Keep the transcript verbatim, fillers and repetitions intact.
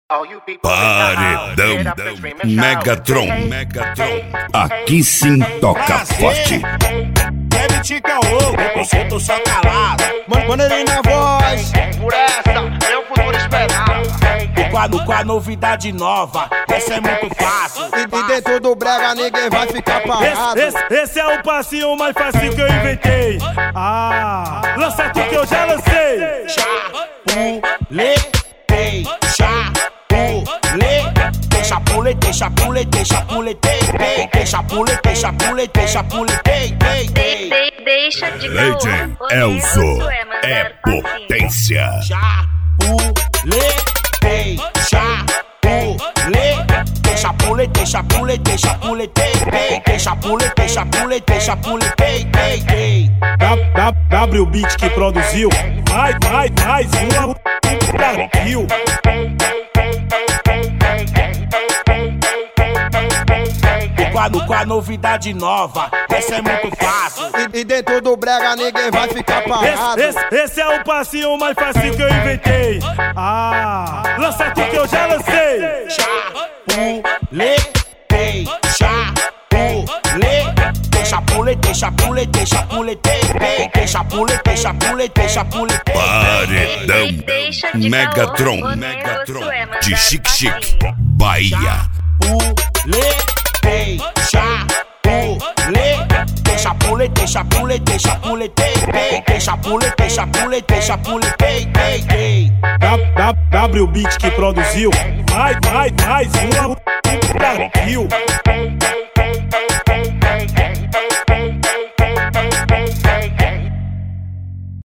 Paredão Megatron, Megatron. Aqui sim toca forte. Deve te caô, preconceito só calado. Manda ele na voz. Por essa, meu futuro esperado. O quadro com a novidade nova, essa é muito fácil. E, e dentro do brega ninguém vai ficar parado. Esse, esse, esse é o passinho mais fácil que eu inventei. Ah, lança tudo que eu já lancei. Chapuletei, chapuletei, chapuletei, chapuletei, chapuletei, chapuletei, chapuletei, chapuletei, De, deixa de Legend Elzo é potência. Chapuletei, chapuletei, chapuletei, chapuletei, chapuletei, chapuletei, chapuletei, chapuletei. W Beat que produziu. Vai, vai, mais uma Brasil. O quadro com a novidade nova, essa é muito fácil. E, e dentro do brega ninguém vai ficar parado. Esse, esse, esse é o passinho mais fácil que eu inventei. Ah, lança tudo que eu já lancei. Chapuletei, chapuletei, chapuletei, chapuletei, chapuletei, chapuletei, chapuletei, chapuletei. Paredão Deixa de Megatron, caô, Megatron. você é mandar De Chique Chique, passinho. Bahia. Chapuletei, chapuletei, chapuletei, chapuletei, chapuletei, chapuletei, chapuletei. W Beat que produziu. Vai, vai, mais uma Brasil.